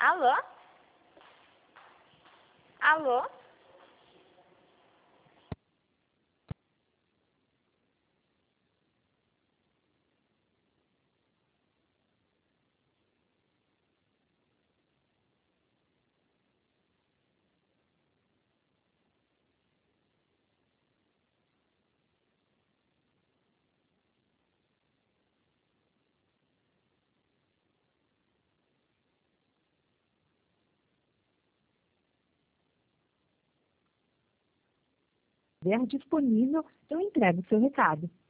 Alô? Alô? estiver disponível, eu entrego o seu recado.